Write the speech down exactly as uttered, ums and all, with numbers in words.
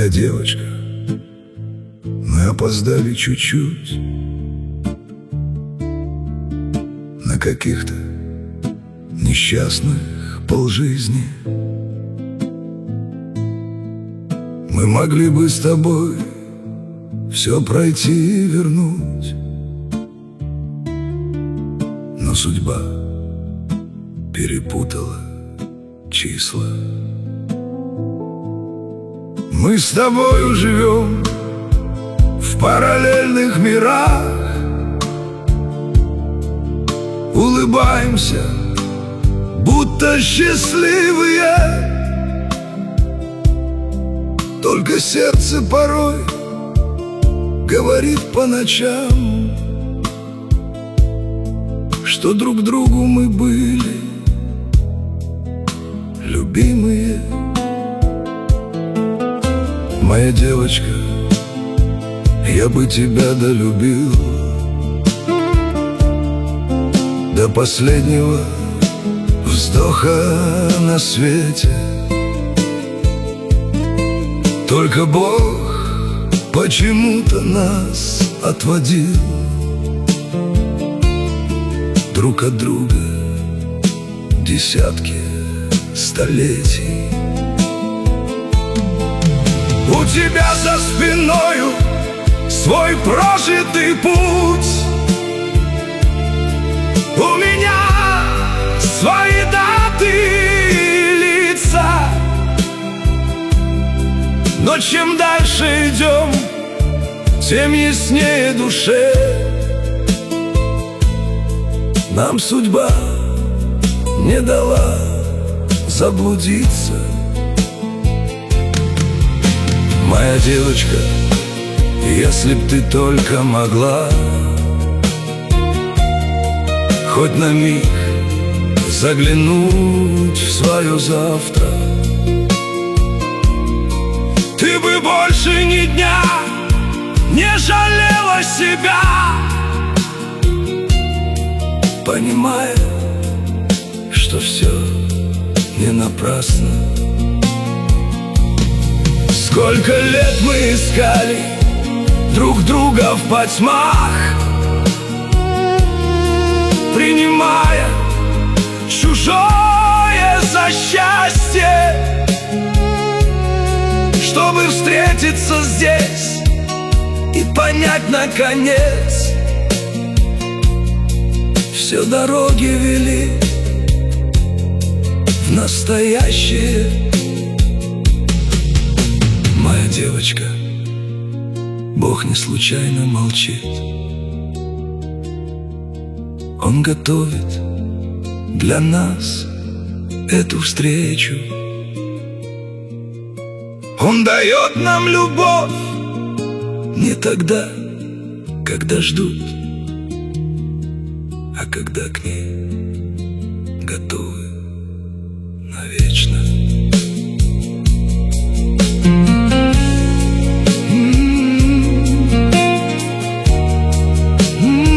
Моя девочка, мы опоздали чуть-чуть на каких-то несчастных полжизни. Мы могли бы с тобой все пройти и вернуть, но судьба перепутала числа. Мы с тобою живем в параллельных мирах, улыбаемся, будто счастливые, только сердце порой говорит по ночам, что друг другу мы были любимые. Моя девочка, я бы тебя долюбил до последнего вздоха на свете. Только Бог почему-то нас отводил друг от друга десятки столетий. У тебя за спиною свой прожитый путь, у меня свои даты и лица. Но чем дальше идем, тем яснее душе. Нам судьба не дала заблудиться. Моя девочка, если б ты только могла хоть на миг заглянуть в свое завтра, ты бы больше ни дня не жалела себя, понимая, что все не напрасно. Сколько лет мы искали друг друга в потьмах, принимая чужое за счастье, чтобы встретиться здесь и понять наконец, все дороги вели в настоящее. Моя девочка, Бог не случайно молчит. Он готовит для нас эту встречу. Он дает нам любовь не тогда, когда ждут, а когда к ней готовы навечно. Mm-hmm.